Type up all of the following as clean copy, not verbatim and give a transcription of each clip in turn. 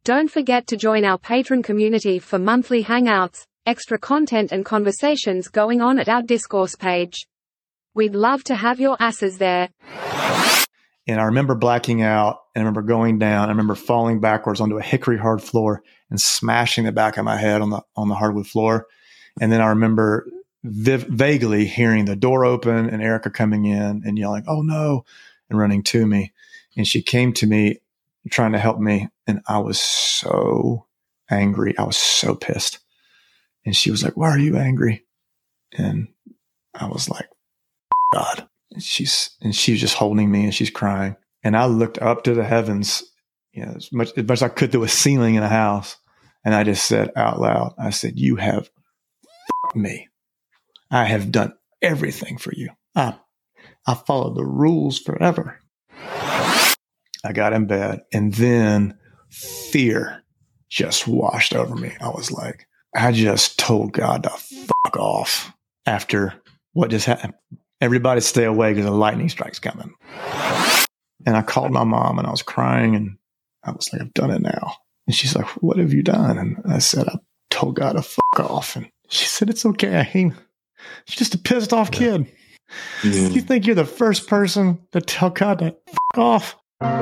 Don't forget to join our Patreon community for monthly hangouts, extra content and conversations going on at our discourse page. We'd love to have your asses there. And I remember blacking out, and I remember going down. I remember falling backwards onto a hickory hard floor and smashing the back of my head on the hardwood floor. And then I remember vaguely hearing the door open and Erica coming in and yelling, "Oh no," and running to me. And she came to me trying to help me. And I was so angry. I was so pissed. And she was like, "Why are you angry?" And I was like, "God." And she was just holding me and she's crying. And I looked up to the heavens, as much as I could through a ceiling in a house. And I just said out loud, I said, "You have f***ed me. I have done everything for you. I followed the rules forever." I got in bed, and then fear just washed over me. I was like, I just told God to fuck off after what just happened. Everybody stay away because a lightning strike's coming. And I called my mom, and I was crying, and I was like, "I've done it now." And she's like, "What have you done?" And I said, "I told God to fuck off." And she said, "It's okay. She's just a pissed off kid. You think you're the first person to tell God to fuck off?"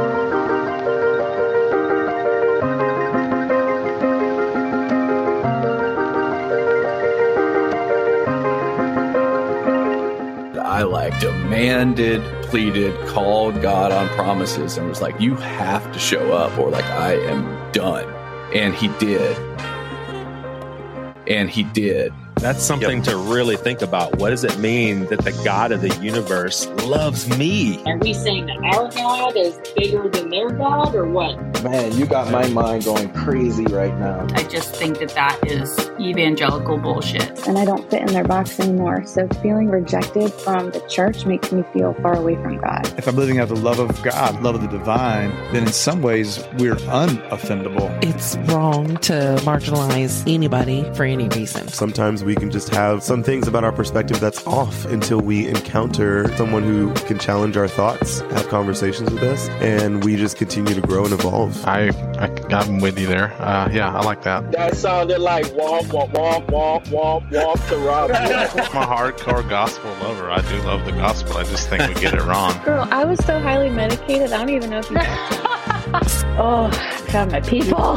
I demanded, pleaded, called God on promises and was like, "You have to show up or I am done." And he did. And he did. That's something to really think about. What does it mean that the God of the universe loves me? Are we saying that our God is bigger than their God or what? Man, you got my mind going crazy right now. I just think that is evangelical bullshit. And I don't fit in their box anymore. So feeling rejected from the church makes me feel far away from God. If I'm living out the love of God, love of the divine, then in some ways we're unoffendable. It's wrong to marginalize anybody for any reason. Sometimes we can just have some things about our perspective that's off until we encounter someone who can challenge our thoughts, have conversations with us, and we just continue to grow and evolve. I'm with you there. Yeah, I like that. That sounded like womp, womp, womp, womp, womp, womp to Rob. I'm a hardcore gospel lover. I do love the gospel. I just think we get it wrong. Girl, I was so highly medicated, I don't even know if you got Oh, God, my people.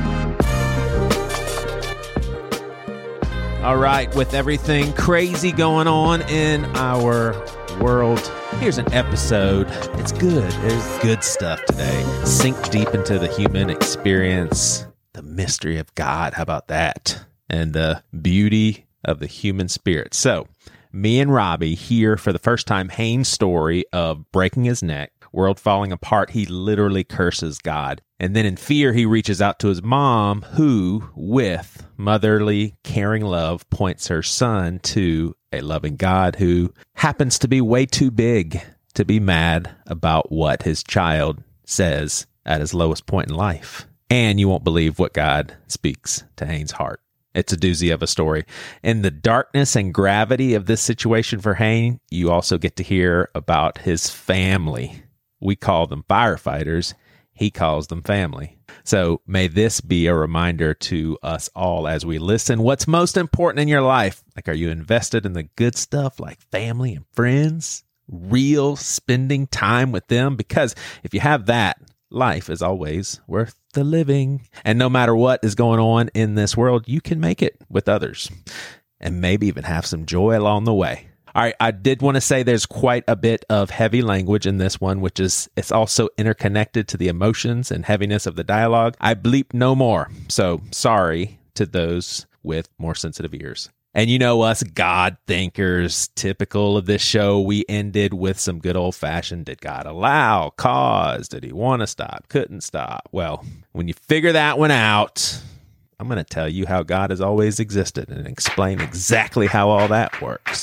All right, with everything crazy going on in our world, here's an episode. It's good. There's good stuff today. Sink deep into the human experience, the mystery of God. How about that? And the beauty of the human spirit. So, me and Robbie hear for the first time Haynes' story of breaking his neck, world falling apart. He literally curses God. And then in fear, he reaches out to his mom, who, with motherly, caring love, points her son to a loving God who happens to be way too big to be mad about what his child says at his lowest point in life. And you won't believe what God speaks to Haynes' heart. It's a doozy of a story. In the darkness and gravity of this situation for Haynes, you also get to hear about his family. We call them firefighters. He calls them family. So may this be a reminder to us all as we listen. What's most important in your life? Are you invested in the good stuff like family and friends? Real spending time with them? Because if you have that, life is always worth the living. And no matter what is going on in this world, you can make it with others and maybe even have some joy along the way. All right, I did want to say there's quite a bit of heavy language in this one, it's also interconnected to the emotions and heaviness of the dialogue. I bleep no more, so sorry to those with more sensitive ears. And you know us God thinkers, typical of this show, we ended with some good old-fashioned, did God allow, cause, did he want to stop, couldn't stop? Well, when you figure that one out, I'm going to tell you how God has always existed and explain exactly how all that works.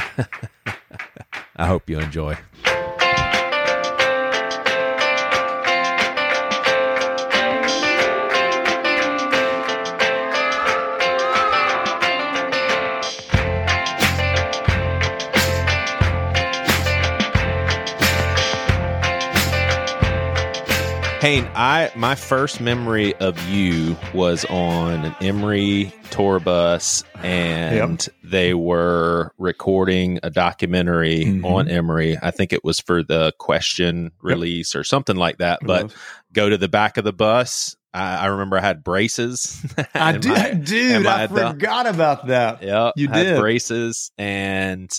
I hope you enjoy. Hey, my first memory of you was on an Emory tour bus, and they were recording a documentary on Emory. I think it was for the Question release or something like that. But go to the back of the bus. I remember I had braces. I forgot about that. Yeah, you had did braces, and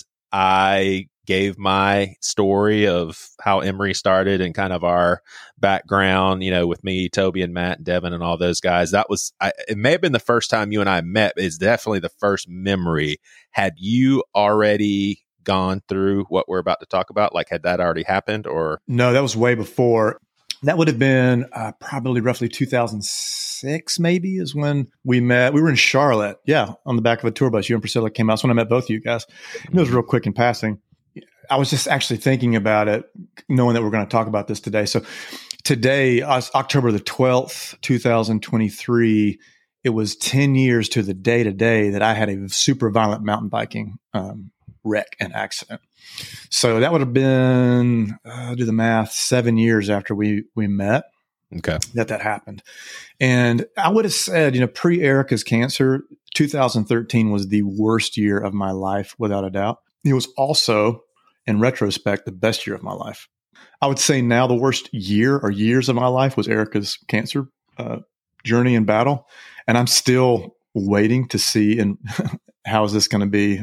I gave my story of how Emory started and kind of our background, with me, Toby and Matt and Devin and all those guys. That was, it may have been the first time you and I met. It's definitely the first memory. Had you already gone through what we're about to talk about? Like, had that already happened or? No, that was way before. That would have been probably roughly 2006, maybe, is when we met. We were in Charlotte, on the back of a tour bus. You and Priscilla came out. That's when I met both of you guys. It was real quick in passing. I was just actually thinking about it, knowing that we're going to talk about this today. So today, October the 12th, 2023, it was 10 years to the day today that I had a super violent mountain biking wreck and accident. So that would have been, do the math, 7 years after we met. Okay. That happened. And I would have said, pre-Erica's cancer, 2013 was the worst year of my life, without a doubt. It was also, in retrospect, the best year of my life. I would say now the worst year or years of my life was Erica's cancer journey and battle. And I'm still waiting to see how is this going to be.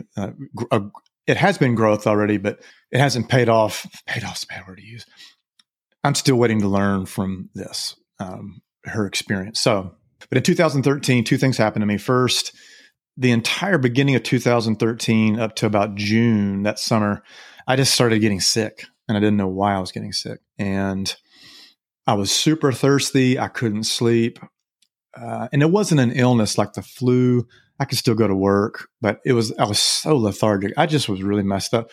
It has been growth already, but it hasn't paid off. Paid off is a bad word to use. I'm still waiting to learn from this, her experience. But in 2013, two things happened to me. First, the entire beginning of 2013 up to about June that summer, I just started getting sick, and I didn't know why I was getting sick. And I was super thirsty. I couldn't sleep. And it wasn't an illness like the flu. I could still go to work, but I was so lethargic. I just was really messed up.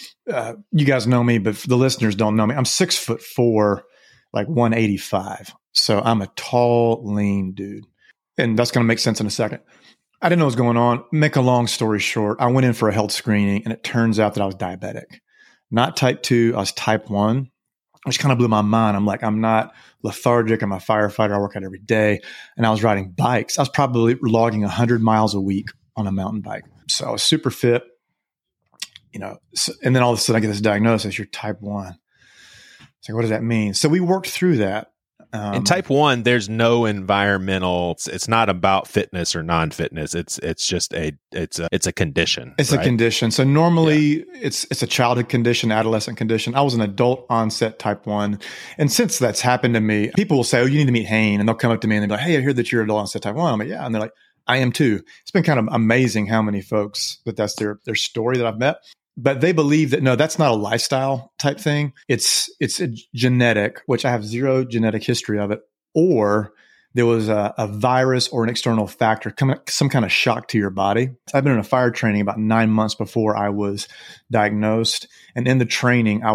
You guys know me, but the listeners don't know me. I'm 6'4", like 185. So I'm a tall, lean dude. And that's going to make sense in a second. I didn't know what was going on. Make a long story short, I went in for a health screening, and it turns out that I was diabetic. Not type 2, I was type 1, which kind of blew my mind. I'm like, I'm not lethargic. I'm a firefighter. I work out every day. And I was riding bikes. I was probably logging 100 miles a week on a mountain bike. So I was super fit, and then all of a sudden I get this diagnosis, you're type 1. It's like, what does that mean? So we worked through that. In type 1, there's no environmental. It's not about fitness or non-fitness. It's just it's a condition. It's a condition. So normally it's a childhood condition, adolescent condition. I was an adult onset type 1, and since that's happened to me, people will say, "Oh, you need to meet Hayne," and they'll come up to me and they'll be like, "Hey, I hear that you're adult onset type 1." I'm like, "Yeah," and they're like, "I am too." It's been kind of amazing how many folks that's their story that I've met. But they believe that, no, that's not a lifestyle type thing. It's a genetic, which I have zero genetic history of it, or there was a virus or an external factor, some kind of shock to your body. I've been in a fire training about 9 months before I was diagnosed. And in the training,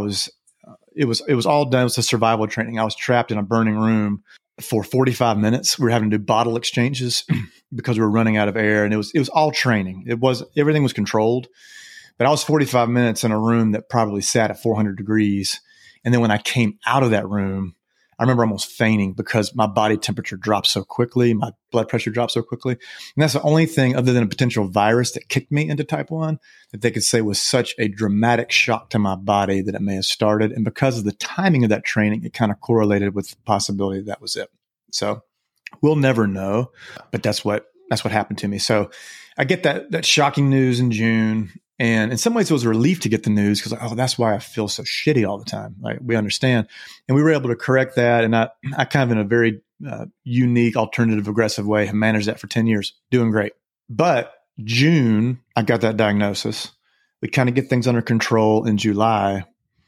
it was all done. It was a survival training. I was trapped in a burning room for 45 minutes. We were having to do bottle exchanges because we were running out of air. And it was all training. Everything was controlled. But I was 45 minutes in a room that probably sat at 400 degrees. And then when I came out of that room, I remember almost fainting because my body temperature dropped so quickly. My blood pressure dropped so quickly. And that's the only thing other than a potential virus that kicked me into type 1 that they could say was such a dramatic shock to my body that it may have started. And because of the timing of that training, it kind of correlated with the possibility that was it. So we'll never know, but that's what happened to me. So I get that shocking news in June. And in some ways, it was a relief to get the news because, that's why I feel so shitty all the time. Like, we understand. And we were able to correct that. And I kind of, in a very unique, alternative, aggressive way, have managed that for 10 years, doing great. But June, I got that diagnosis. We kind of get things under control in July.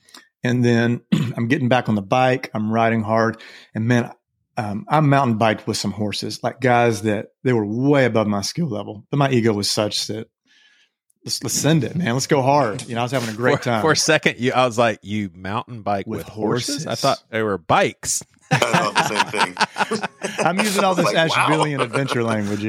And then I'm getting back on the bike. I'm riding hard. And man, I mountain biked with some horses, like guys that they were way above my skill level. But my ego was such that, let's send it, man. Let's go hard. I was having a great time. For a second, I was like, you mountain bike with horses? I thought they were bikes. I thought the same thing. I'm using all this Ashevillean adventure language,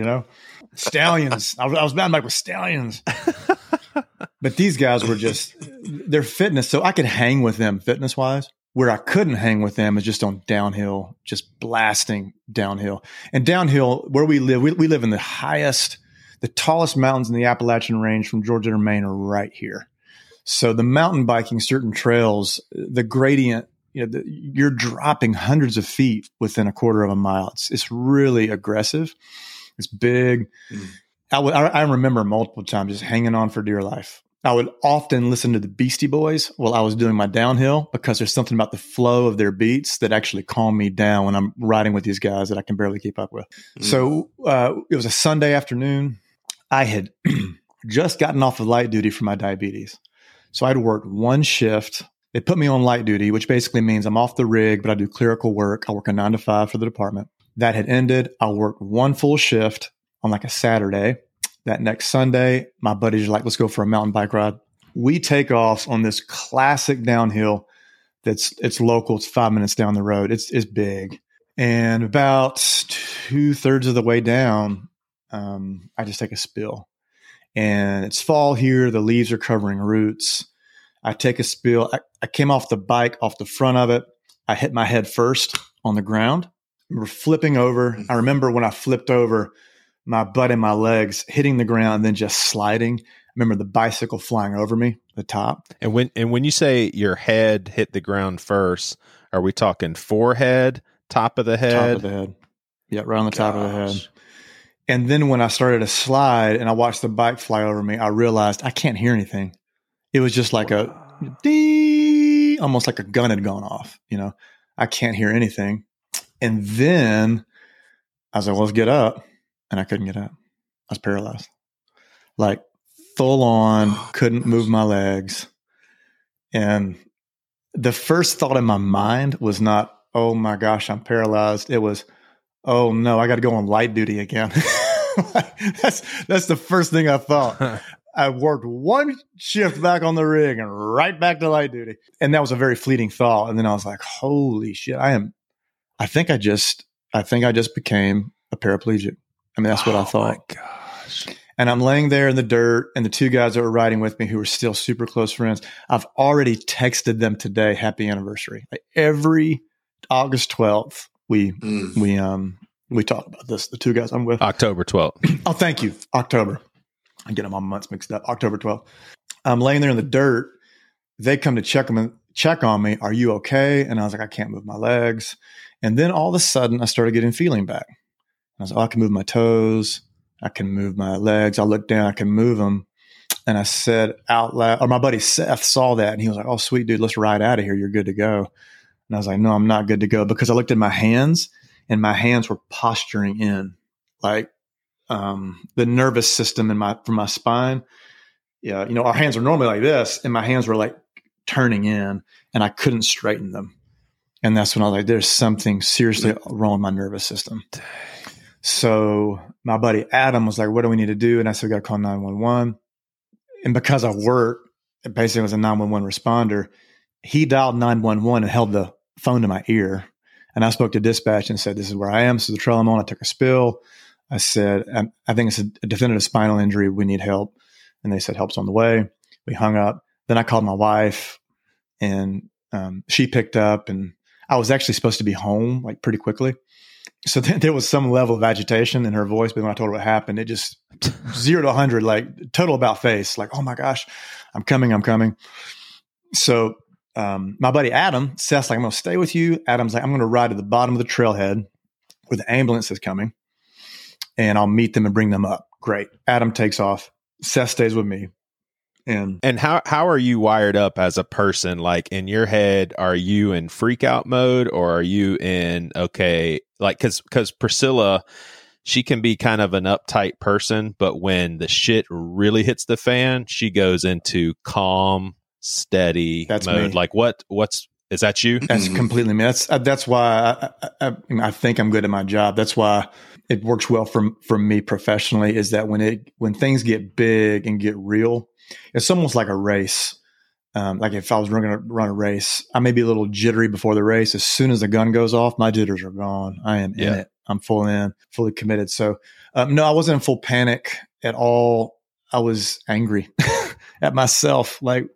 Stallions. I was mountain bike with stallions. But these guys were their fitness. So I could hang with them fitness-wise. Where I couldn't hang with them is just on downhill, just blasting downhill. And downhill, where we live, we live in the tallest mountains in the Appalachian Range from Georgia to Maine are right here. So the mountain biking, certain trails, the gradient, you're dropping hundreds of feet within a quarter of a mile. It's really aggressive. It's big. I remember multiple times just hanging on for dear life. I would often listen to the Beastie Boys while I was doing my downhill because there's something about the flow of their beats that actually calm me down when I'm riding with these guys that I can barely keep up with. So it was a Sunday afternoon. I had just gotten off of light duty for my diabetes. So I'd worked one shift. They put me on light duty, which basically means I'm off the rig, but I do clerical work. I work a 9 to 5 for the department. That had ended. I worked one full shift on like a Saturday. That next Sunday, my buddies are like, let's go for a mountain bike ride. We take off on this classic downhill it's local. It's 5 minutes down the road. It's big. And about 2/3 of the way down, I just take a spill. And it's fall here. The leaves are covering roots. I take a spill. I came off the bike, off the front of it. I hit my head first on the ground. I remember flipping over. I remember when I flipped over, my butt and my legs hitting the ground and then just sliding. I remember the bicycle flying over me, the top. And when you say your head hit the ground first, are we talking forehead, top of the head? Top of the head. Yeah, right on the top of the head. And then when I started to slide and I watched the bike fly over me, I realized I can't hear anything. It was just like a ding, almost like a gun had gone off. I can't hear anything. And then I was like, well, let's get up. And I couldn't get up. I was paralyzed. Like full on, couldn't move my legs. And the first thought in my mind was not, oh my gosh, I'm paralyzed. It was, oh no, I got to go on light duty again. That's the first thing I thought. I worked one shift back on the rig and right back to light duty. And that was a very fleeting thought. And then I was like, holy shit, I think I just became a paraplegic. I mean, that's what I thought. Oh my gosh. And I'm laying there in the dirt, and the two guys that were riding with me who were still super close friends, I've already texted them today, happy anniversary. Like every August 12th, we talk about this. The two guys I'm with. October 12th. Oh, thank you. October. I'm getting my months mixed up. October 12th. I'm laying there in the dirt. They come to check on me. Are you okay? And I was like, I can't move my legs. And then all of a sudden, I started getting feeling back. I was like, I can move my toes. I can move my legs. I look down. I can move them. And I said out loud, or my buddy Seth saw that, and he was like, oh, sweet dude, let's ride out of here. You're good to go. And I was like, no, I'm not good to go, because I looked at my hands, and my hands were posturing in, like the nervous system from my spine. Yeah, our hands are normally like this, and my hands were like turning in, and I couldn't straighten them. And that's when I was like, there's something seriously wrong with my nervous system. So my buddy Adam was like, what do we need to do? And I said, we got to call 911. And because I worked, basically was a 911 responder, he dialed 911 and held the phone to my ear. And I spoke to dispatch and said, this is where I am. This is the trail I'm on. I took a spill. I said, I think it's a definitive spinal injury. We need help. And they said, help's on the way. We hung up. Then I called my wife, and she picked up, and I was actually supposed to be home like pretty quickly. So there was some level of agitation in her voice, but when I told her what happened, it just 0 to 100, like total about face, like, oh my gosh, I'm coming. So my buddy Adam, Seth's like, I'm going to stay with you. Adam's like, I'm going to ride to the bottom of the trailhead where the ambulance is coming, and I'll meet them and bring them up. Great. Adam takes off. Seth stays with me. And how are you wired up as a person? Like in your head, are you in freak out mode, or are you in, okay, like, cause Priscilla, she can be kind of an uptight person, but when the shit really hits the fan, she goes into calm, steady mode. Me. Like is that you? That's completely me. That's why I think I'm good at my job. That's why it works well for me professionally, is that when things get big and get real, it's almost like a race. Like if I was going to run a race, I may be a little jittery before the race. As soon as the gun goes off, my jitters are gone. I am in it. I'm fully committed. So no, I wasn't in full panic at all. I was angry at myself. Like,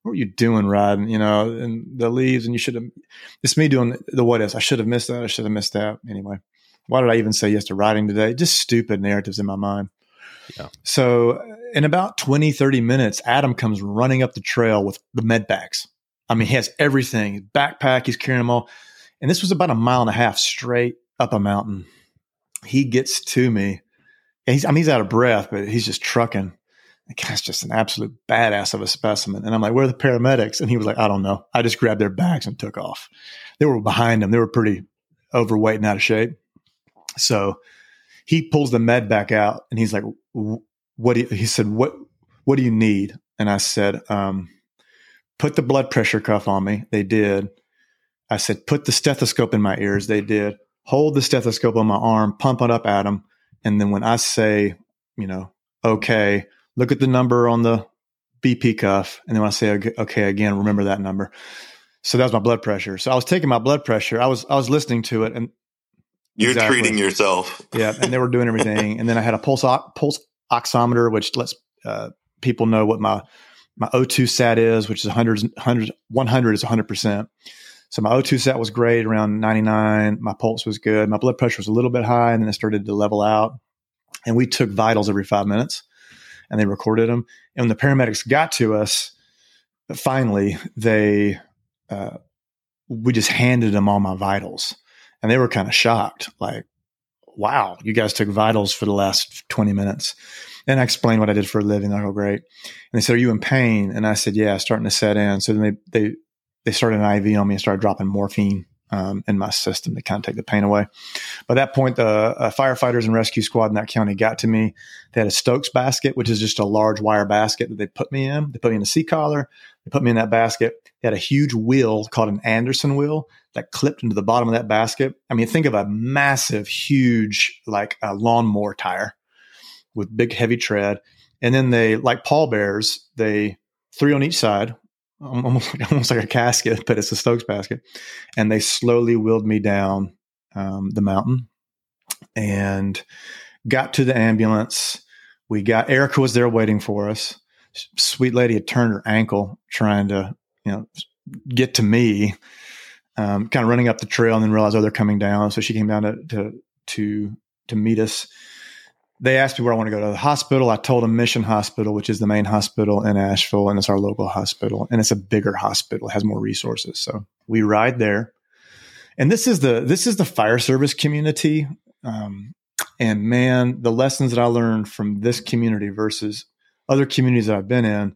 what were you doing riding, and the leaves, and you should have, it's me doing the what ifs. I should have missed that. I should have missed that. Anyway, why did I even say yes to riding today? Just stupid narratives in my mind. Yeah. So in about 20, 30 minutes, Adam comes running up the trail with the med bags. I mean, he has everything, his backpack, he's carrying them all. And this was about 1.5 miles straight up a mountain. He gets to me. He's out of breath, but he's just trucking. The guy's just an absolute badass of a specimen. And I'm like, where are the paramedics? And he was like, I don't know. I just grabbed their bags and took off. They were behind him. They were pretty overweight and out of shape. So he pulls the med back out and he's like, he said, what do you need? And I said, put the blood pressure cuff on me. They did. I said, put the stethoscope in my ears. They did. Hold the stethoscope on my arm, pump it up at him. And then when I say, okay, look at the number on the BP cuff. And then when I say, okay, again, remember that number. So that was my blood pressure. So I was taking my blood pressure. I was listening to it. And you're treating yourself. Yeah. And they were doing everything. And then I had a pulse oximeter, which lets people know what my O2 sat is, which is 100 is 100%. So my O2 sat was great, around 99. My pulse was good. My blood pressure was a little bit high, and then it started to level out. And we took vitals every 5 minutes, and they recorded them. And when the paramedics got to us, finally, we just handed them all my vitals. And they were kind of shocked, like, wow, you guys took vitals for the last 20 minutes. And I explained what I did for a living. I go, great. And they said, are you in pain? And I said, yeah, starting to set in. So then they started an IV on me and started dropping morphine in my system to kind of take the pain away. By that point, the firefighters and rescue squad in that county got to me. They had a Stokes basket, which is just a large wire basket that they put me in. They put me in a C-collar. They put me in that basket. They had a huge wheel called an Anderson wheel that clipped into the bottom of that basket. I mean, think of a massive, huge, like a lawnmower tire with big, heavy tread. And then they, like pallbearers, 3 on each side, almost like a casket, but it's a Stokes basket. And they slowly wheeled me down the mountain and got to the ambulance. Erica was there waiting for us. Sweet lady had turned her ankle trying to, get to me, kind of running up the trail, and then realized, they're coming down. So she came down to meet us. They asked me where I want to go to the hospital. I told them Mission Hospital, which is the main hospital in Asheville, and it's our local hospital, and it's a bigger hospital, it has more resources. So we ride there, and this is the fire service community. And man, the lessons that I learned from this community versus other communities that I've been in.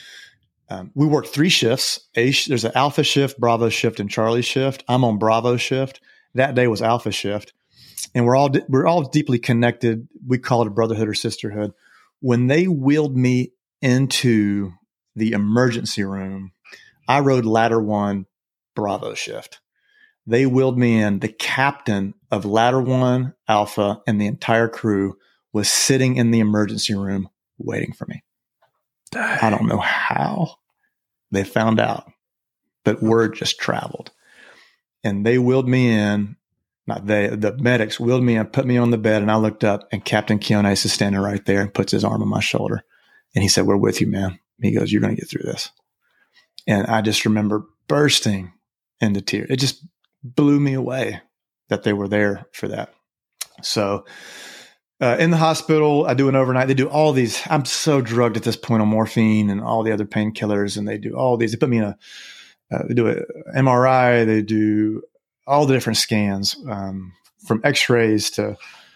We work 3 shifts. There's an Alpha shift, Bravo shift, and Charlie shift. I'm on Bravo shift. That day was Alpha shift. And we're all deeply connected. We call it a brotherhood or sisterhood. When they wheeled me into the emergency room, I rode ladder 1, Bravo shift. They wheeled me in. The captain of ladder 1, Alpha, and the entire crew was sitting in the emergency room waiting for me. I don't know how they found out, but word just traveled. And they wheeled me in. The medics wheeled me and put me on the bed, and I looked up, and Captain Kionis is standing right there and puts his arm on my shoulder. And he said, we're with you, man. He goes, you're going to get through this. And I just remember bursting into tears. It just blew me away that they were there for that. So in the hospital, I do an overnight. They do all these. I'm so drugged at this point on morphine and all the other painkillers, and they do all these. They put me in they do an MRI. They do all the different scans, from x-rays to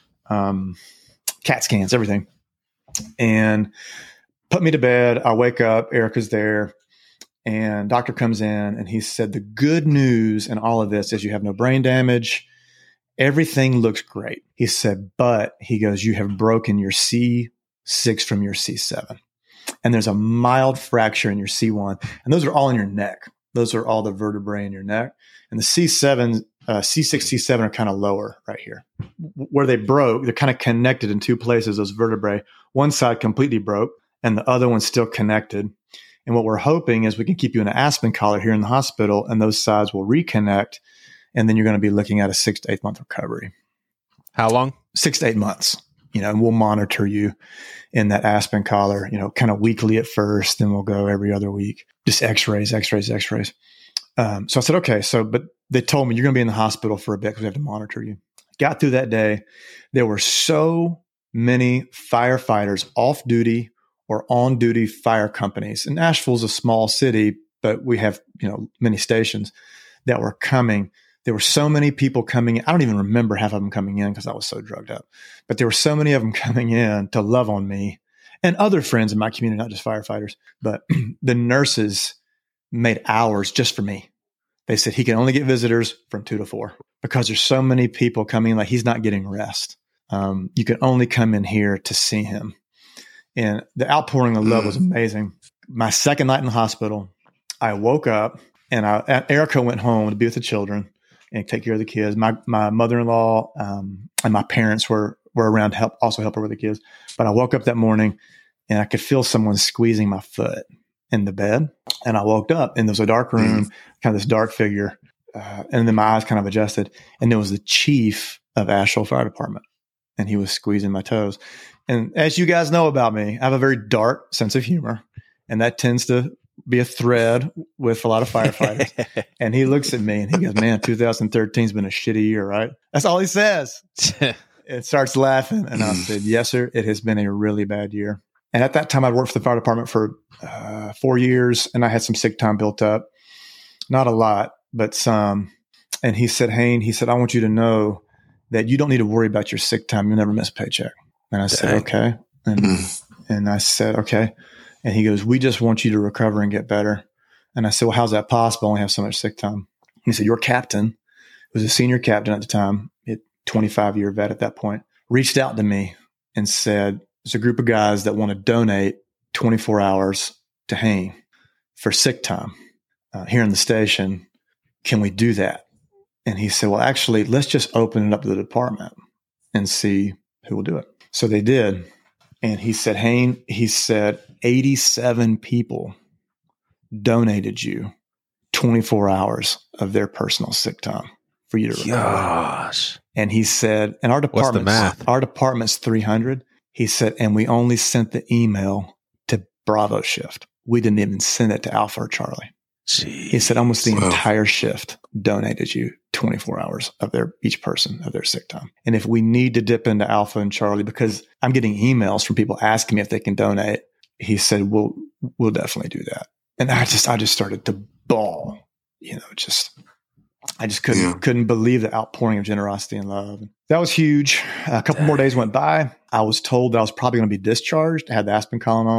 CAT scans, everything. And put me to bed. I wake up. Erica's there. And doctor comes in, and he said, the good news in all of this is you have no brain damage. Everything looks great. He said, but he goes, you have broken your C6 from your C7. And there's a mild fracture in your C1. And those are all in your neck. Those are all the vertebrae in your neck. And the C6, C7 are kind of lower right here. Where they broke, they're kind of connected in 2 places, those vertebrae. One side completely broke, and the other one's still connected. And what we're hoping is we can keep you in an Aspen collar here in the hospital, and those sides will reconnect, and then you're going to be looking at a 6 to 8 month recovery. How long? 6 to 8 months. And we'll monitor you in that Aspen collar, kind of weekly at first, then we'll go every other week. just x-rays. So I said, okay. But they told me you're going to be in the hospital for a bit because we have to monitor you. Got through that day. There were so many firefighters off duty or on duty fire companies. And Asheville's a small city, but we have, many stations that were coming. There were so many people coming in. I don't even remember half of them coming in because I was so drugged up. But there were so many of them coming in to love on me and other friends in my community, not just firefighters. But the nurses made hours just for me. They said he can only get visitors from 2 to 4 because there's so many people coming. Like he's not getting rest. You can only come in here to see him. And the outpouring of love was amazing. My second night in the hospital, I woke up and Erica went home to be with the children and take care of the kids. My mother-in-law and my parents were around to help her with the kids. But I woke up that morning and I could feel someone squeezing my foot in the bed. And I woke up and there was a dark room, kind of this dark figure. And then my eyes kind of adjusted. And there was the chief of Asheville Fire Department. And he was squeezing my toes. And as you guys know about me, I have a very dark sense of humor. And that tends to be a thread with a lot of firefighters. And he looks at me and he goes, man, 2013 has been a shitty year, right? That's all he says. It starts laughing. And I said, yes, sir. It has been a really bad year. And at that time, I'd worked for the fire department for 4 years and I had some sick time built up. Not a lot, but some. And he said, Hayne, I want you to know that you don't need to worry about your sick time. You'll never miss a paycheck. And I said, okay. And I said, okay. And he goes, we just want you to recover and get better. And I said, well, how's that possible? I only have so much sick time. He said, your captain, who was a senior captain at the time, 25-year vet at that point, reached out to me and said, there's a group of guys that want to donate 24 hours to Hayne for sick time here in the station. Can we do that? And he said, well, actually, let's just open it up to the department and see who will do it. So they did. And he said, Hayne, 87 people donated you 24 hours of their personal sick time for you to recover. Gosh. And he said, and our department's 300. He said, and we only sent the email to Bravo shift. We didn't even send it to Alpha or Charlie. Jeez. He said almost the entire shift donated you 24 hours of each person of their sick time. And if we need to dip into Alpha and Charlie, because I'm getting emails from people asking me if they can donate, he said, we'll definitely do that. And I just started to bawl, I just couldn't believe the outpouring of generosity and love. That was huge. A couple more days went by. I was told that I was probably going to be discharged. I had the Aspen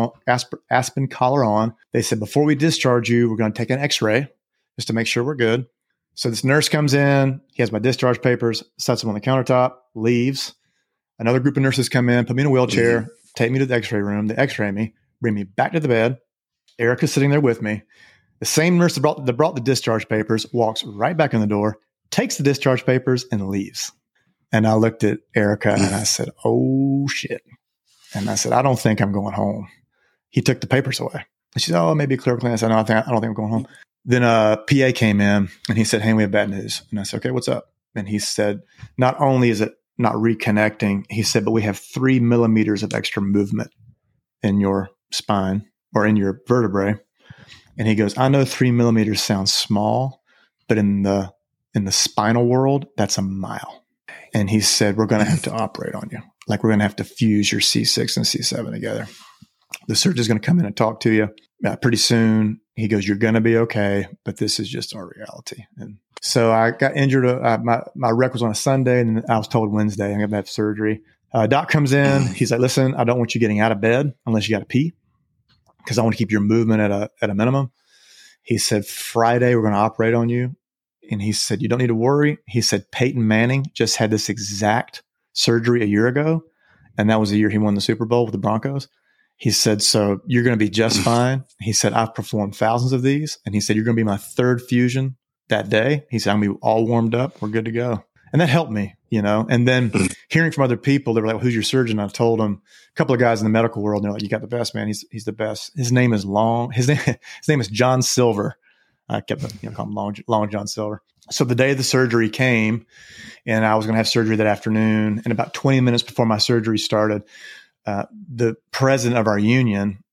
collar on. They said, before we discharge you, we're going to take an x-ray just to make sure we're good. So this nurse comes in. He has my discharge papers, sets them on the countertop, leaves. Another group of nurses come in, put me in a wheelchair, take me to the x-ray room. They x-ray me, bring me back to the bed. Erica's sitting there with me. The same nurse that brought the discharge papers walks right back in the door, takes the discharge papers, and leaves. And I looked at Erica and I said, oh, shit. And I said, I don't think I'm going home. He took the papers away. And she said, oh, maybe clerically. I said, no, I don't think I'm going home. Then a PA came in and he said, hey, we have bad news. And I said, okay, what's up? And he said, not only is it not reconnecting, he said, but we have 3 millimeters of extra movement in your spine or in your vertebrae. And he goes, I know 3 millimeters sounds small, but in the spinal world, that's a mile. And he said, we're going to have to operate on you. Like we're going to have to fuse your C6 and C7 together. The surgeon's going to come in and talk to you pretty soon. He goes, you're going to be okay, but this is just our reality. And so I got injured. My rec was on a Sunday and I was told Wednesday I'm going to have surgery. Doc comes in. He's like, listen, I don't want you getting out of bed unless you got to pee because I want to keep your movement at a minimum. He said, Friday, we're going to operate on you. And he said, you don't need to worry. He said, Peyton Manning just had this exact surgery a year ago. And that was the year he won the Super Bowl with the Broncos. He said, so you're going to be just fine. He said, I've performed thousands of these. And he said, you're going to be my 3rd fusion that day. He said, I'm going to be all warmed up. We're good to go. And that helped me, And then hearing from other people, they were like, well, who's your surgeon? I told them a couple of guys in the medical world. And they're like, you got the best, man. He's the best. His name is long. His name is John Silver. I kept calling him Long John Silver. So the day of the surgery came and I was going to have surgery that afternoon. And about 20 minutes before my surgery started, the president of our union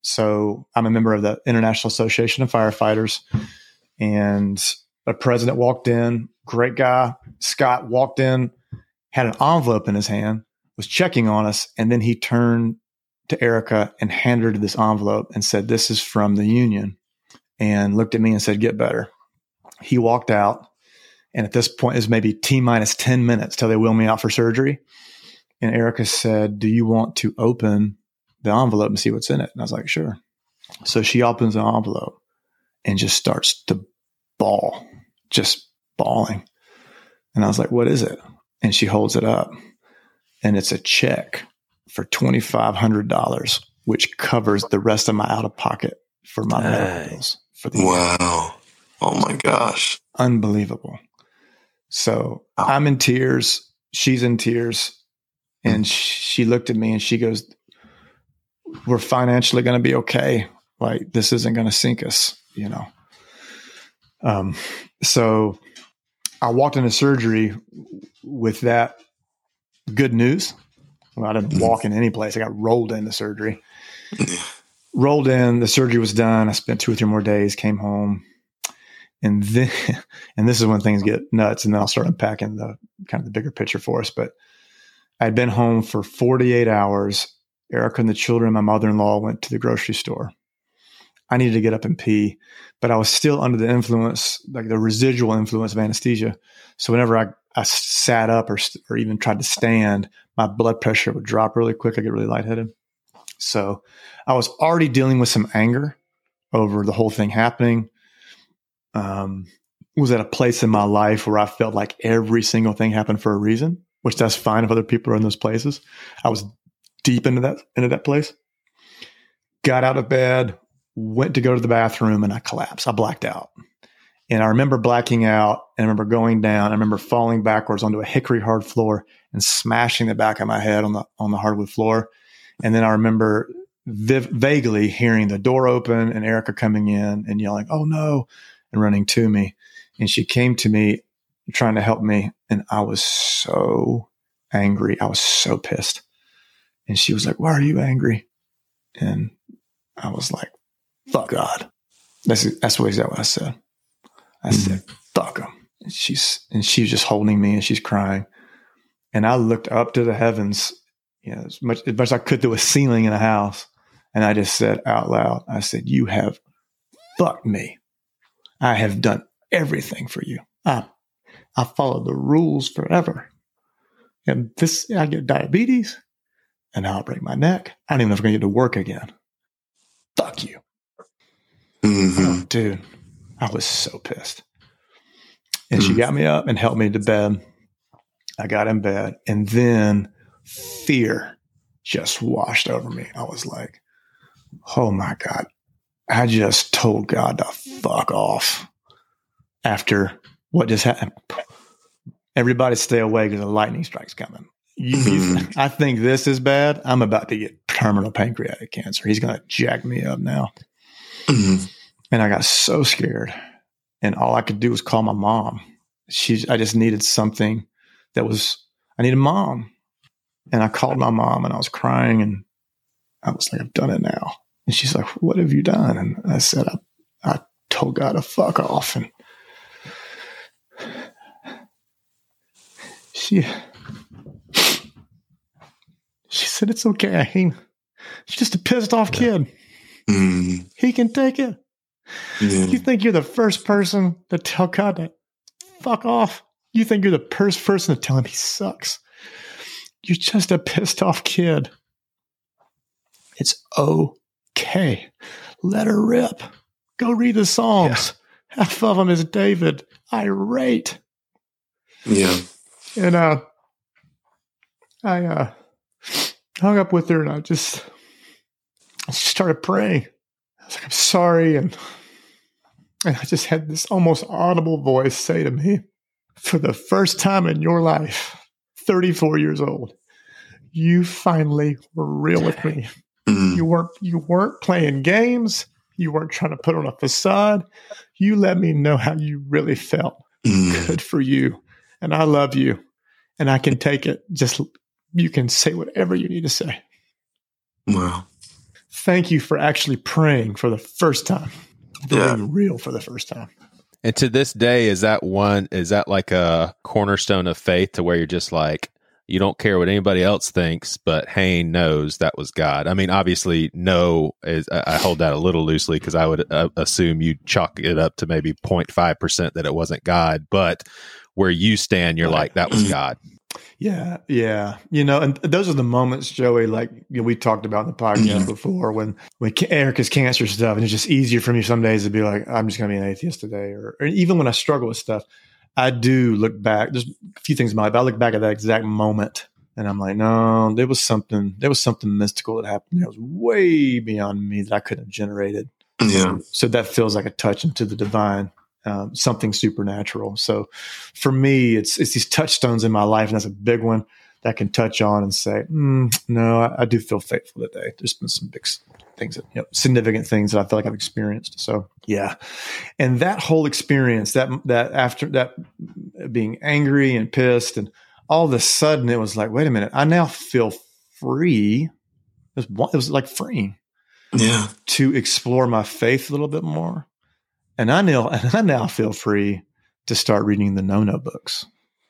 So I'm a member of the International Association of Firefighters, and a president walked in, great guy. Scott walked in, had an envelope in his hand, was checking on us. And then he turned to Erica and handed her this envelope and said, "This is from the union," and looked at me and said, "Get better." He walked out. And at this point, it's maybe T-minus 10 minutes till they wheel me out for surgery. And Erica said, "Do you want to open the envelope and see what's in it?" And I was like, "Sure." So she opens the envelope and just starts to bawl, just bawling. And I was like, "What is it?" And she holds it up. And it's a check for $2,500, which covers the rest of my out-of-pocket for my medical bills. For the Wow. Oh, my gosh. Unbelievable. So I'm in tears. She's in tears. And she looked at me and she goes, "We're financially going to be okay. Like, this isn't going to sink us, you know?" So I walked into surgery with that good news. Well, I didn't walk in any place. I got rolled into surgery. Rolled in. The surgery was done. I spent 2 or 3 more days, came home. And then, and this is when things get nuts, and then I'll start unpacking the kind of the bigger picture for us. But I'd been home for 48 hours. Erica and the children and my mother-in-law went to the grocery store. I needed to get up and pee, but I was still under the influence, like the residual influence of anesthesia. So whenever I sat up or even tried to stand, my blood pressure would drop really quick. I get really lightheaded. So I was already dealing with some anger over the whole thing happening. Was at a place in my life where I felt like every single thing happened for a reason, which that's fine if other people are in those places. I was deep into that place. Got out of bed, went to go to the bathroom, and I collapsed. I blacked out. And I remember blacking out, and I remember going down. I remember falling backwards onto a hickory hard floor and smashing the back of my head on the hardwood floor. And then I remember vaguely hearing the door open and Erica coming in and yelling, "Oh no," and running to me. And she came to me trying to help me. And I was so angry. I was so pissed. And she was like, "Why are you angry?" And I was like, "Fuck God." That's exactly what I said. I said, "Fuck him." And she was just holding me and she's crying. And I looked up to the heavens, you know, as much as I could through a ceiling in a house. And I just said out loud, I said, "You have fucked me. I have done everything for you. I followed the rules forever. And I get diabetes, and now I'll break my neck. I don't even know if I'm going to get to work again. Fuck you." Mm-hmm. Oh, dude, I was so pissed. And she got me up and helped me to bed. I got in bed, and then fear just washed over me. I was like, oh my God, I just told God to fuck off after what just happened. Everybody stay away because a lightning strike's coming. I think this is bad. I'm about to get terminal pancreatic cancer. He's going to jack me up now. And I got so scared. And all I could do was call my mom. I just needed something I needed mom. And I called my mom and I was crying and I was like, "I've done it now." And she's like, "What have you done?" And I said, I told God to fuck off. And she said, "It's okay. He's just a pissed off kid. He can take it. You think you're the first person to tell God to fuck off? You think you're the first person to tell him he sucks? You're just a pissed off kid. It's okay. Let her rip. Go read the Psalms. Yeah. Half of them is David irate." Yeah. And I hung up with her and I just started praying. I was like, "I'm sorry." And I just had this almost audible voice say to me, "For the first time in your life, 34 years old, you finally were real with me. You weren't playing games. You weren't trying to put on a facade. You let me know how you really felt. Good for you. And I love you. And I can take it. Just, you can say whatever you need to say." Wow. thank you for actually praying for the first time, being real for the first time. And to this day, is that like a cornerstone of faith to where you're just like, you don't care what anybody else thinks, but Hayne knows that was God? I mean, obviously, I hold that a little loosely because I would assume you chalk it up to maybe 0.5% that it wasn't God. But where you stand, you're like, that was God. Yeah. And those are the moments, Joey, like we talked about in the podcast before, when Erica's cancer stuff, and it's just easier for me some days to be like, I'm just going to be an atheist today. Or even when I struggle with stuff, I do look back. There's a few things in my life. I look back at that exact moment and I'm like, no, there was something mystical that happened. It was way beyond me that I couldn't have generated. Yeah. So that feels like a touch into the divine. Something supernatural. So for me, it's these touchstones in my life, and that's a big one that I can touch on and say, no, I do feel faithful today. There's been some big things, significant things that I feel like I've experienced. So yeah. And that whole experience, that after that being angry and pissed, and all of a sudden it was like, wait a minute, I now feel free. It was like freeing to explore my faith a little bit more. And I now feel free to start reading the No books,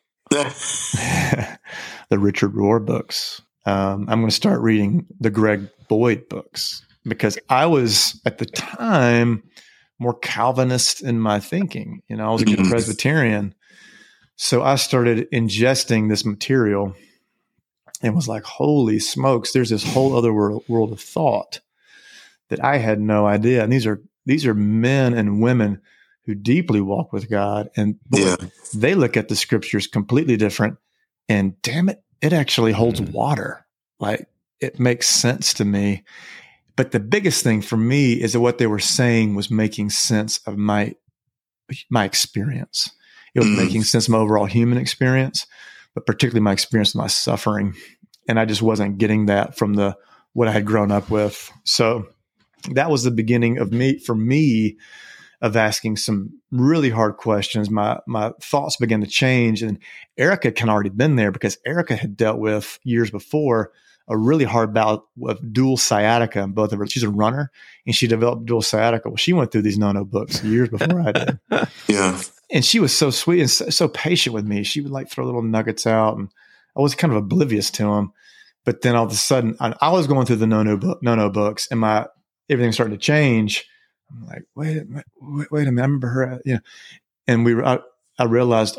the Richard Rohr books. I'm going to start reading the Greg Boyd books because I was at the time more Calvinist in my thinking. I was a good Presbyterian. So I started ingesting this material and was like, holy smokes, there's this whole other world of thought that I had no idea. And these are men and women who deeply walk with God, and they look at the scriptures completely different. And damn it, it actually holds water. Like, it makes sense to me. But the biggest thing for me is that what they were saying was making sense of my experience. It was making sense of my overall human experience, but particularly my experience with my suffering. And I just wasn't getting that from what I had grown up with. So that was the beginning for me, of asking some really hard questions. My thoughts began to change, and Erica had already been there because Erica had dealt with years before a really hard bout of dual sciatica in both of her. She's a runner, and she developed dual sciatica. Well, she went through these No books years before I did. Yeah. And she was so sweet and so patient with me. She would like throw little nuggets out, and I was kind of oblivious to them. But then all of a sudden, I was going through the No books, and everything started to change. I'm like, wait a minute. I remember her, and I realized,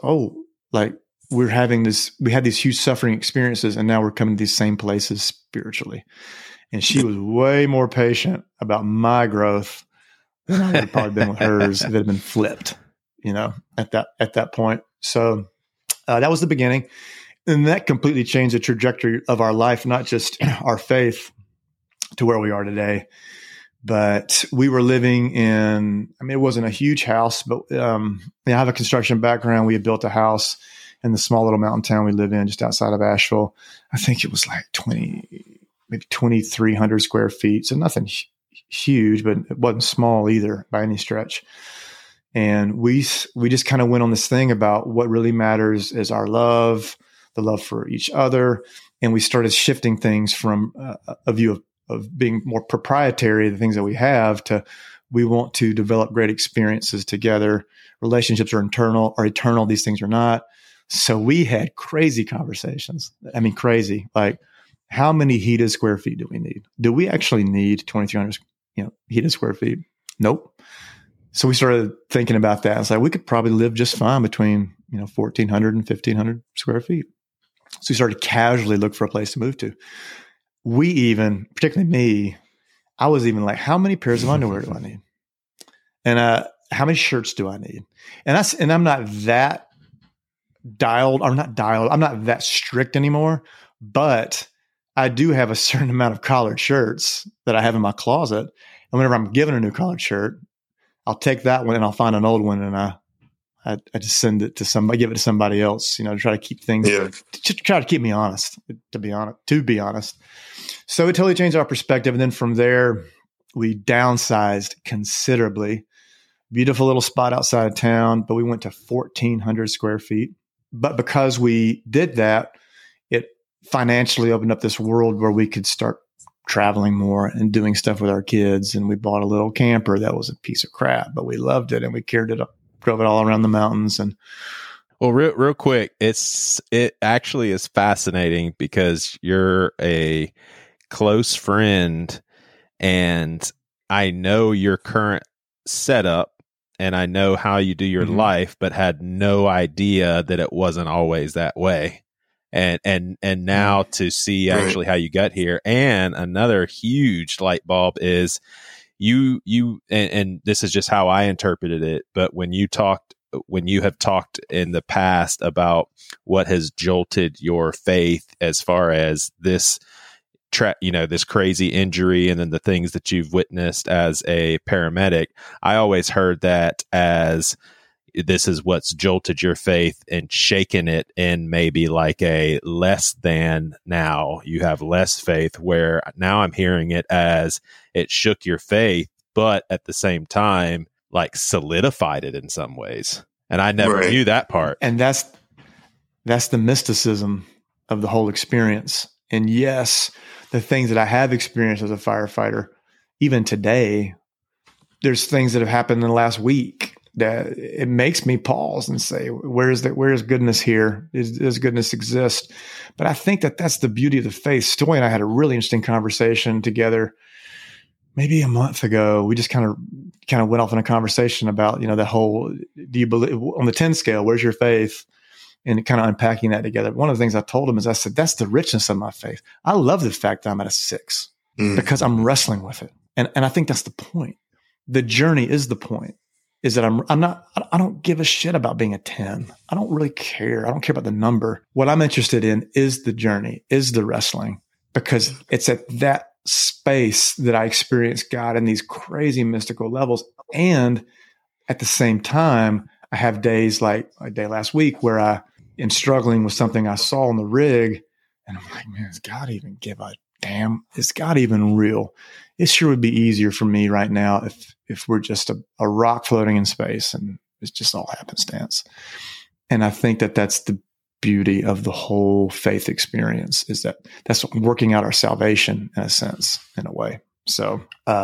we had these huge suffering experiences, and now we're coming to these same places spiritually. And she was way more patient about my growth than I would have probably been with hers if it had been flipped, at that point. So that was the beginning. And that completely changed the trajectory of our life, not just our faith to where we are today. But we were living it wasn't a huge house, but I have a construction background. We had built a house in the small little mountain town we live in just outside of Asheville. I think it was like 2,300 square feet. So nothing huge, but it wasn't small either by any stretch. And we just kind of went on this thing about what really matters is our love, the love for each other. And we started shifting things from a view of being more proprietary, the things that we have, to we want to develop great experiences together. Relationships are eternal. These things are not. So we had crazy conversations. I mean, crazy. Like, how many heated square feet do we need? Do we actually need 2,300, heated square feet? Nope. So we started thinking about that. It's like, we could probably live just fine between, 1,400 and 1,500 square feet. So we started to casually look for a place to move to. We even, particularly me, I was even like, how many pairs of underwear do I need? And how many shirts do I need? And I'm not that I'm not that strict anymore, but I do have a certain amount of collared shirts that I have in my closet. And whenever I'm given a new collared shirt, I'll take that one and I'll find an old one, and I just send it to somebody, give it to somebody else, to try to keep things, to try to keep me honest, to be honest. So it totally changed our perspective. And then from there, we downsized considerably. Beautiful little spot outside of town, but we went to 1,400 square feet. But because we did that, it financially opened up this world where we could start traveling more and doing stuff with our kids. And we bought a little camper that was a piece of crap, but we loved it, and we carried it up, drove it all around the mountains. And well, real quick, it actually is fascinating because you're a close friend, and I know your current setup and I know how you do your life, but had no idea that it wasn't always that way. And now to see actually how you got here. And another huge light bulb is you and this is just how I interpreted it, but when you have talked in the past about what has jolted your faith as far as this this crazy injury and then the things that you've witnessed as a paramedic, I always heard that as this is what's jolted your faith and shaken it in maybe like a less than, now you have less faith, where now I'm hearing it as it shook your faith, but at the same time, like solidified it in some ways. And I never knew that part. And that's the mysticism of the whole experience. And yes, the things that I have experienced as a firefighter, even today, there's things that have happened in the last week that it makes me pause and say, where is goodness here? Does goodness exist? But I think that that's the beauty of the faith. Story and I had a really interesting conversation together maybe a month ago. We just kind of went off in a conversation about, the whole, do you believe on the 10 scale, where's your faith? And kind of unpacking that together. One of the things I told him is I said, that's the richness of my faith. I love the fact that I'm at a 6 because I'm wrestling with it. And I think that's the point. The journey is the point, is that I don't give a shit about being a 10. I don't really care. I don't care about the number. What I'm interested in is the journey, is the wrestling, because it's at that space that I experience God in these crazy mystical levels. And at the same time, I have days like a day last week where I am struggling with something I saw on the rig. And I'm like, man, does God even give a damn? Is God even real? It sure would be easier for me right now if we're just a rock floating in space and it's just all happenstance. And I think that that's the beauty of the whole faith experience, is that that's working out our salvation in a sense, in a way. So,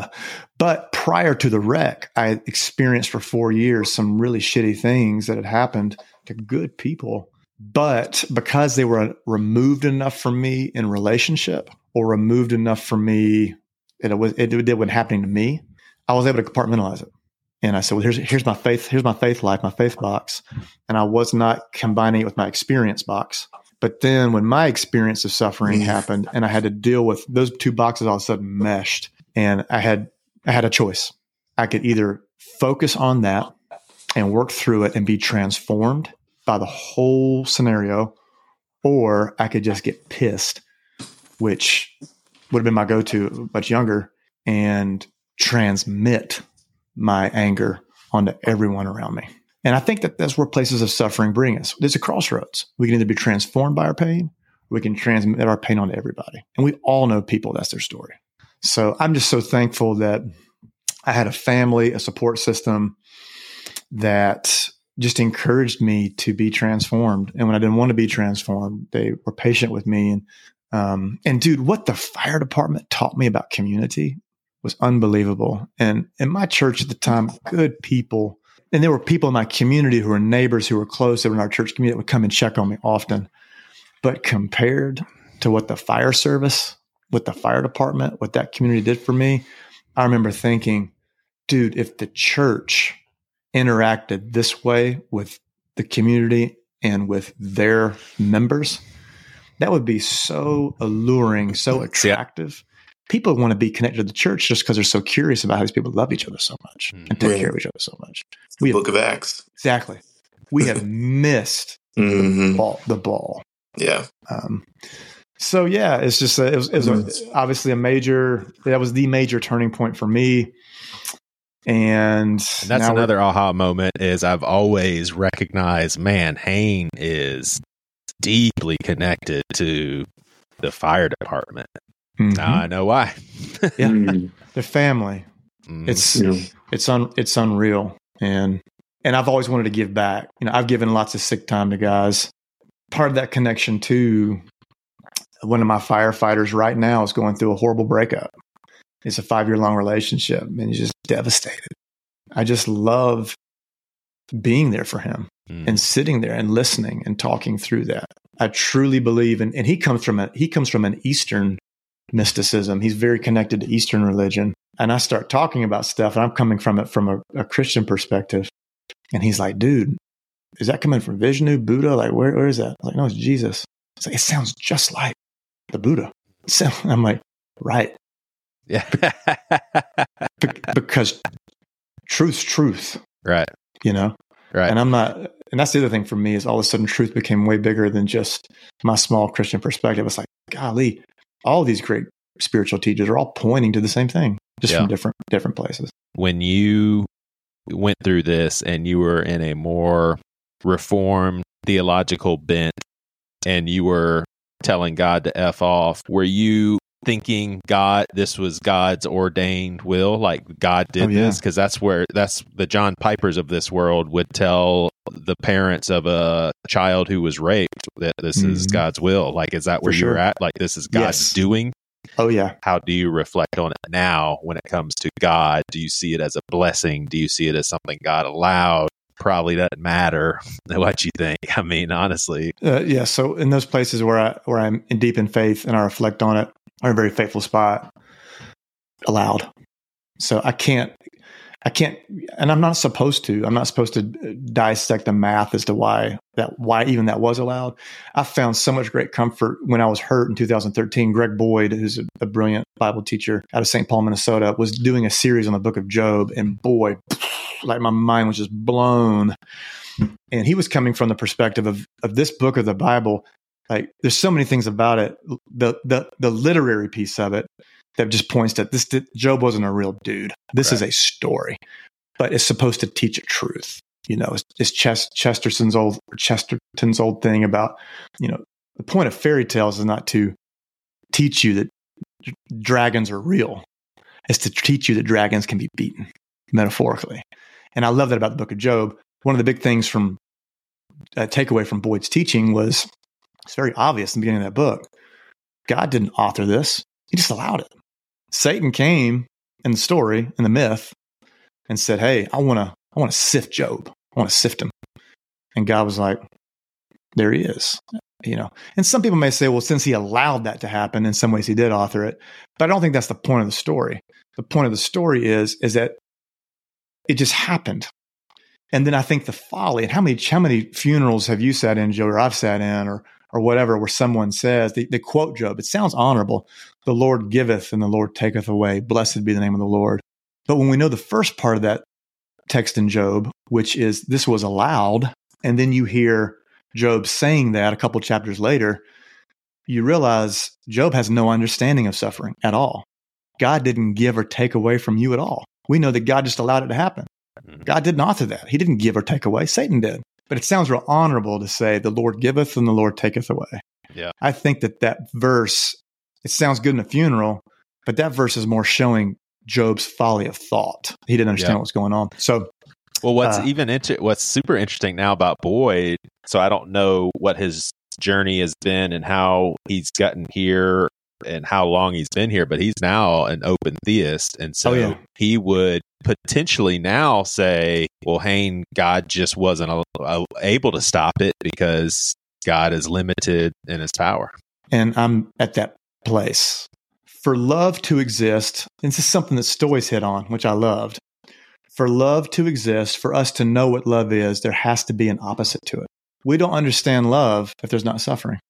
but prior to the wreck, I experienced for 4 years some really shitty things that had happened to good people. But because they were removed enough from me in relationship, or removed enough from me, it wasn't happening to me, I was able to compartmentalize it. And I said, well, here's my faith life, my faith box. And I was not combining it with my experience box. But then when my experience of suffering happened and I had to deal with those two boxes, all of a sudden meshed, and I had a choice. I could either focus on that and work through it and be transformed by the whole scenario, or I could just get pissed, which would have been my go-to much younger, and transmit my anger onto everyone around me. And I think that that's where places of suffering bring us. There's a crossroads. We can either be transformed by our pain, or we can transmit our pain onto everybody. And we all know people, that's their story. So I'm just so thankful that I had a family, a support system that just encouraged me to be transformed. And when I didn't want to be transformed, they were patient with me. And dude, what the fire department taught me about community was unbelievable. And in my church at the time, good people. And there were people in my community who were neighbors, who were close, that were in our church community, that would come and check on me often. But compared to what the fire service, what the fire department, what that community did for me, I remember thinking, dude, if the church interacted this way with the community and with their members, that would be so alluring, so attractive. People want to be connected to the church just because they're so curious about how these people love each other so much and take care of each other so much. The Book of Acts. Exactly. We have missed the ball. Yeah. So yeah, it's just it was obviously that was the major turning point for me. And that's another aha moment, is I've always recognized, man, Hayne is deeply connected to the fire department. Now I know why. The family. It's unreal. And I've always wanted to give back. I've given lots of sick time to guys. Part of that connection too, One of my firefighters right now is going through a horrible breakup. It's a 5-year-long relationship, and he's just devastated. I just love being there for him and sitting there and listening and talking through that. I truly believe, and he comes from an Eastern mysticism. He's very connected to Eastern religion. And I start talking about stuff, and I'm coming from it from a Christian perspective. And he's like, dude, is that coming from Vishnu, Buddha? Like, where is that? I was like, no, it's Jesus. It's like, it sounds just like the Buddha. So I'm like, right. Yeah. Because truth's truth. Right. You know? Right. And that's the other thing for me is all of a sudden truth became way bigger than just my small Christian perspective. It's like, golly, all these great spiritual teachers are all pointing to the same thing, just from different places. When you went through this and you were in a more reformed theological bent and you were telling God to F off, were you thinking this was God's ordained will, like God did this? Because that's the John Pipers of this world would tell the parents of a child who was raped that this is God's will. Like, is that where you're at? Like, this is God's doing? Oh, yeah. How do you reflect on it now when it comes to God? Do you see it as a blessing? Do you see it as something God allowed? Probably doesn't matter what you think. I mean, honestly. Yeah. So in those places where I'm deep in faith and I reflect on it, I'm in a very faithful spot, allowed. So I can't, and I'm not supposed to dissect the math as to why even that was allowed. I found so much great comfort when I was hurt in 2013. Greg Boyd, who's a brilliant Bible teacher out of St. Paul, Minnesota, was doing a series on the book of Job, and boy, like my mind was just blown. And he was coming from the perspective of this book of the Bible. Like, there's so many things about it, the literary piece of it, that just points to Job wasn't a real dude. This is a story, but it's supposed to teach a truth. You know, it's Chesterton's old thing about, you know, the point of fairy tales is not to teach you that dragons are real. It's to teach you that dragons can be beaten, metaphorically. And I love that about the book of Job. One of the big things from takeaway from Boyd's teaching was, it's very obvious in the beginning of that book, God didn't author this. He just allowed it. Satan came in the story, in the myth, and said, hey, I want to sift Job. I want to sift him. And God was like, there he is. You know, and some people may say, well, since he allowed that to happen, in some ways he did author it. But I don't think that's the point of the story. The point of the story is that it just happened. And then I think the folly, and how many funerals have you sat in, Joe, or I've sat in, or whatever, where someone says, they quote Job. It sounds honorable. The Lord giveth and the Lord taketh away. Blessed be the name of the Lord. But when we know the first part of that text in Job, which is this was allowed, and then you hear Job saying that a couple chapters later, you realize Job has no understanding of suffering at all. God didn't give or take away from you at all. We know that God just allowed it to happen. God didn't author that. He didn't give or take away. Satan did. But it sounds real honorable to say the Lord giveth and the Lord taketh away. Yeah. I think that verse, it sounds good in a funeral, but that verse is more showing Job's folly of thought. He didn't understand what's going on. So, well, what's super interesting now about Boyd, so I don't know what his journey has been and how he's gotten here and how long he's been here, but he's now an open theist. And so he would potentially now say, well, Hayne, God just wasn't able to stop it because God is limited in his power. And I'm at that place. For love to exist, and this is something that Stoics hit on, which I loved. For love to exist, for us to know what love is, there has to be an opposite to it. We don't understand love if there's not suffering.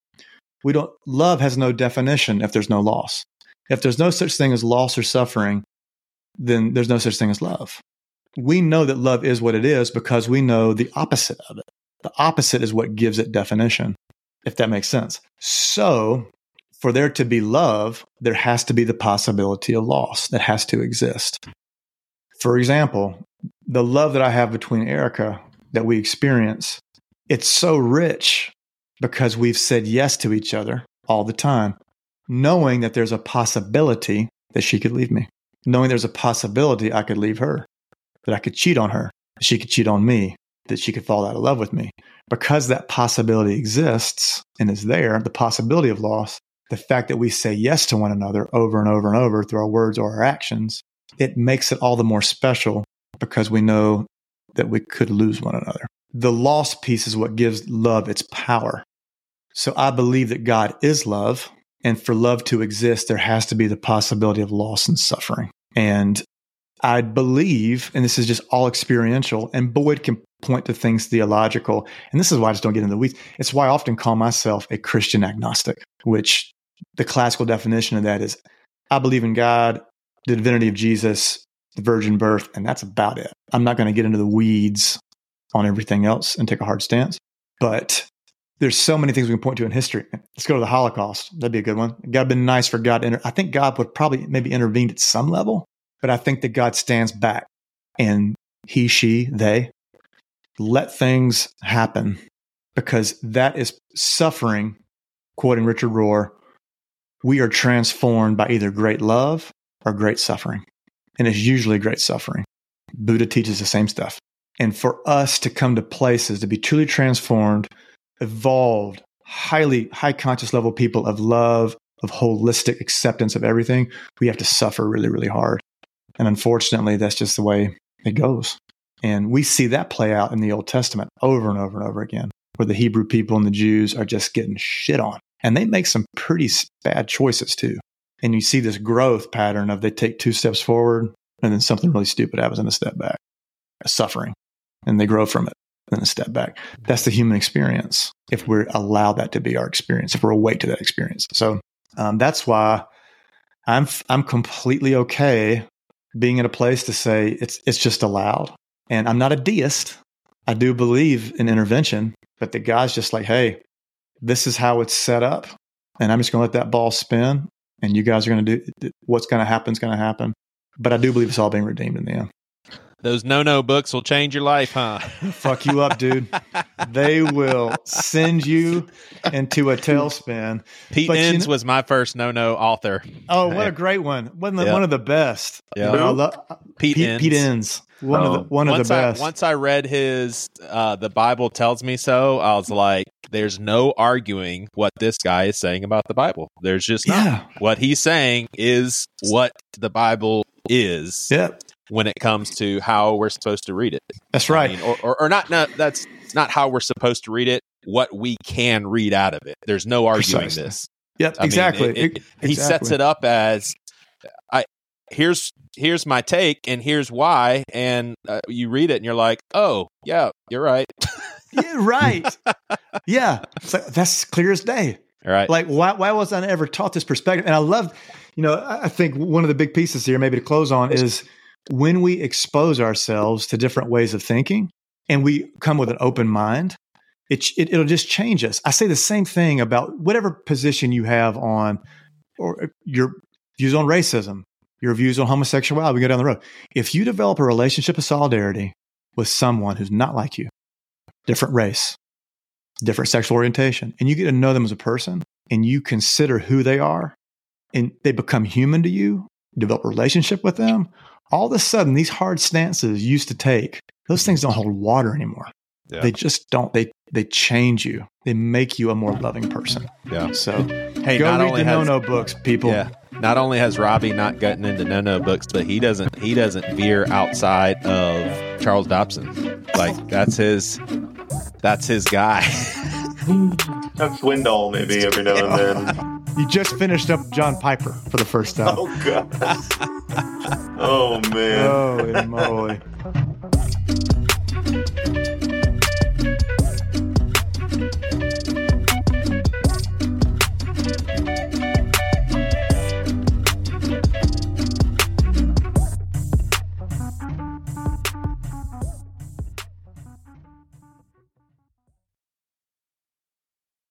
Love has no definition if there's no loss. If there's no such thing as loss or suffering, then there's no such thing as love. We know that love is what it is because we know the opposite of it. The opposite is what gives it definition, if that makes sense. So, for there to be love, there has to be the possibility of loss that has to exist. For example, the love that I have between Erica that we experience, it's so rich because we've said yes to each other all the time, knowing that there's a possibility that she could leave me, knowing there's a possibility I could leave her, that I could cheat on her, that she could cheat on me, that she could fall out of love with me. Because that possibility exists and is there, the possibility of loss, the fact that we say yes to one another over and over and over through our words or our actions, it makes it all the more special because we know that we could lose one another. The loss piece is what gives love its power. So I believe that God is love, and for love to exist, there has to be the possibility of loss and suffering. And I believe, and this is just all experiential, and Boyd can point to things theological, and this is why I just don't get into the weeds. It's why I often call myself a Christian agnostic, which the classical definition of that is I believe in God, the divinity of Jesus, the virgin birth, and that's about it. I'm not going to get into the weeds on everything else and take a hard stance, but there's so many things we can point to in history. Let's go to the Holocaust. That'd be a good one. It would have been nice for God to I think God would probably maybe intervene at some level, but I think that God stands back and he, she, they let things happen because that is suffering. Quoting Richard Rohr, we are transformed by either great love or great suffering. And it's usually great suffering. Buddha teaches the same stuff. And for us to come to places to be truly transformed, evolved, high conscious level people of love, of holistic acceptance of everything, we have to suffer really, really hard. And unfortunately, that's just the way it goes. And we see that play out in the Old Testament over and over and over again, where the Hebrew people and the Jews are just getting shit on. And they make some pretty bad choices too. And you see this growth pattern of they take 2 steps forward and then something really stupid happens and a step back, suffering. And they grow from it and then a step back. That's the human experience if we're allowed that to be our experience, if we're awake to that experience. So that's why I'm completely okay being in a place to say it's just allowed. And I'm not a deist. I do believe in intervention, but the guy's just like, hey, this is how it's set up. And I'm just going to let that ball spin. And you guys are going to do what's going to happen is going to happen. But I do believe it's all being redeemed in the end. Those no-no books will change your life, huh? Fuck you up, dude. They will send you into a tailspin. Pete Enns was my first no-no author. Oh, what a great one. Wasn't one of the best? Yeah. Pete Enns. One of the best. Once I read his The Bible Tells Me So, I was like, there's no arguing what this guy is saying about the Bible. There's just not. What he's saying is what the Bible is. Yeah. When it comes to how we're supposed to read it. That's right. I mean, or not, no, that's not how we're supposed to read it, what we can read out of it. There's no arguing Precisely. This. Yep, exactly. He sets it up as, here's my take and here's why, and you read it and you're like, oh, yeah, you're right. Yeah, right. Yeah, so that's clear as day. All right. Like, why was I ever taught this perspective? And I love, I think one of the big pieces here, maybe to close on, is when we expose ourselves to different ways of thinking and we come with an open mind, it'll just change us. I say the same thing about whatever position you have on, or your views on racism, your views on homosexuality. We go down the road. If you develop a relationship of solidarity with someone who's not like you, different race, different sexual orientation, and you get to know them as a person and you consider who they are and they become human to you, develop a relationship with them, all of a sudden, these hard stances you used to take, those things don't hold water anymore. Yeah. They just don't. They change you. They make you a more loving person. Yeah. So, hey, go read the no-no books, people. Yeah. Not only has Robbie not gotten into no-no books, but he doesn't veer outside of Charles Dobson. Like that's his guy. That's Swindoll maybe every now and then. You just finished up John Piper for the first time. Oh, God. Oh, man. Holy moly.